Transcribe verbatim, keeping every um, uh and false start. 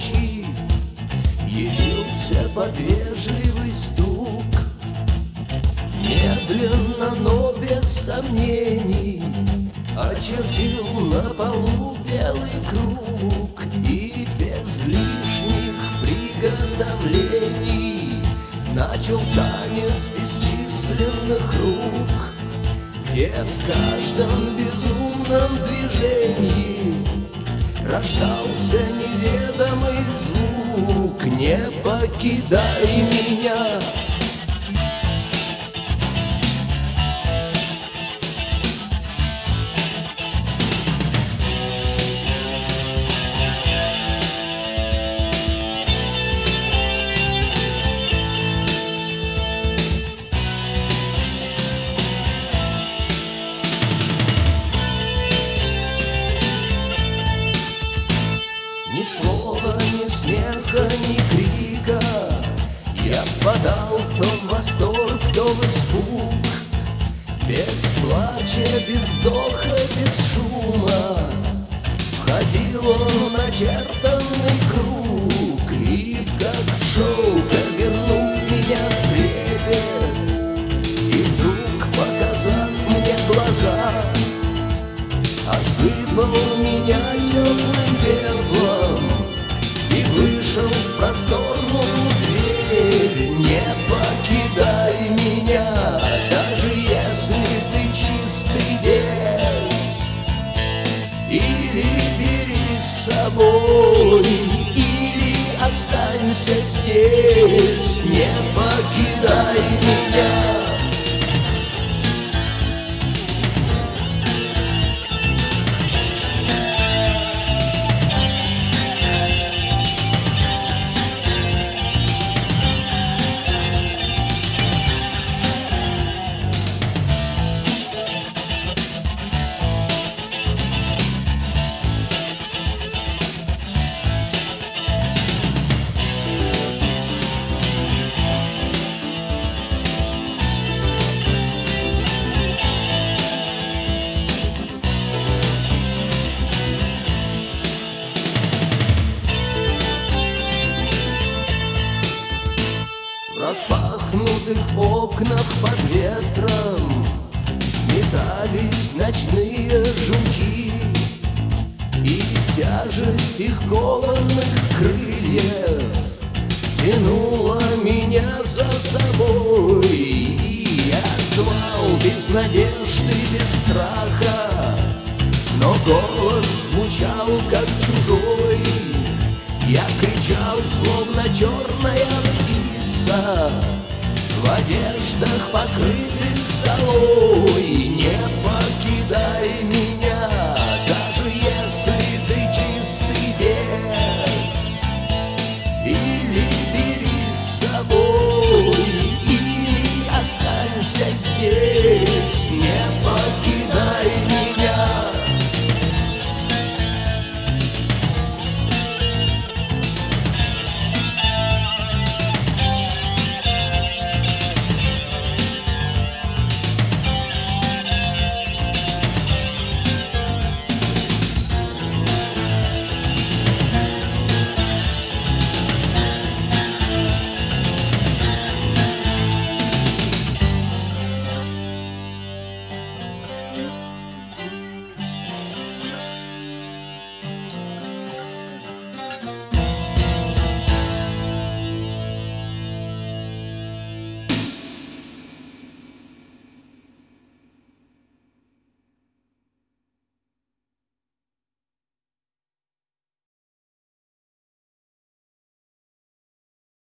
ночи явился под вежливый стук. Медленно, но без сомнений очертил на полу белый круг и без лишних приготовлений начал танец бесчисленных рук, где в каждом безумном движении рождался неведомый звук. Не покидай меня. Ни слова, ни смеха, ни крика. Я впадал то в восторг, то в испуг. Без плача, без вздоха, без шума входил он в начертанный круг. И как в шоу, повернув меня в трепет, и вдруг, показав мне глаза, осыпал меня теплым пеплом и вышел в просторную дверь. Не покидай меня, даже если ты чистый бес. Или бери с собой, или останься здесь. Не покидай меня. В распахнутых окнах под ветром метались ночные жуки, и тяжесть их кованых крыльев тянула меня за собой. И я звал без надежды, без страха, но голос звучал как чужой. Я кричал, словно черная птица в одеждах, покрытых золой. Не покидай меня.